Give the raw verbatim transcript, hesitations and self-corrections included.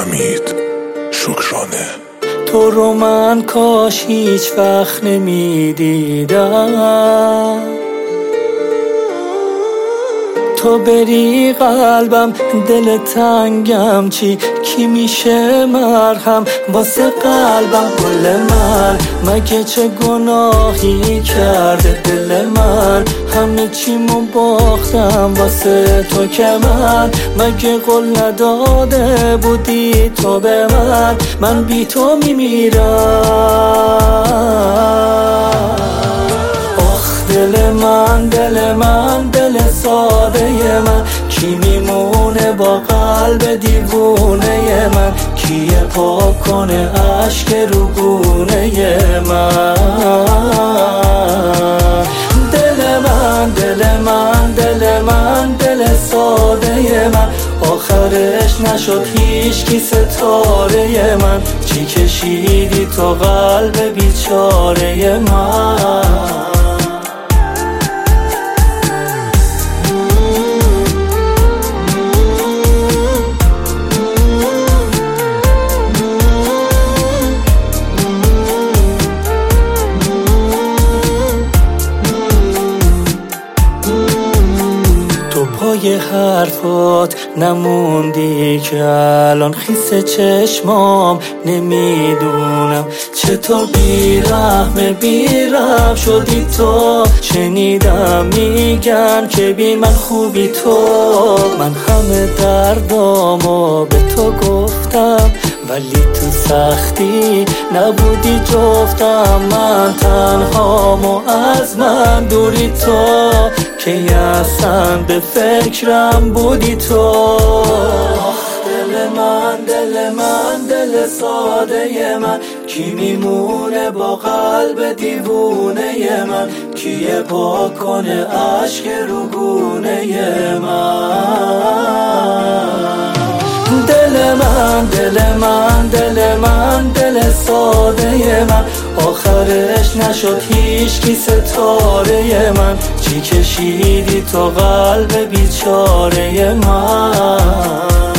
حمید شکرانه. تو رو من کاش هیچ وقت نمیدیدم، تو بری قلبم دل تنگم چی کی میشه مرهم واسه قلبم. گل من مگه چه گناهی کرده دل من، همه چیمو باختم واسه تو که من مگه قول نداده بودی تو به من من بی تو میمیرم. دل من دل من دل ساده من، کی میمونه با قلب دیوونه من، کیه پاک کنه عشق رو گونه من. دل من دل من دل من دل ساده من، آخرش نشد هیچ کی ستاره من، چی کشیدی تو قلب بیچاره من. پای حرفات نموندی که الان خیس چشمام نمیدونم چطور بیرحم بیرحم شدی تو. شنیدم میگن که بی من خوبی تو، من همه دردامو به تو گفتم ولی تو سختی نبودی جفتم. من تنهامو از من دوری تو که اصلا به فکرم بودی تو. دل من دل من دل ساده من، کی میمونه با قلب دیوونه من، کیه پاک کنه عشق رو گونه من. دل من دل من دل من دل ساده من، آخرش نشد هیچ کی ستاره من، چی کشیدی تو قلب بیچاره من.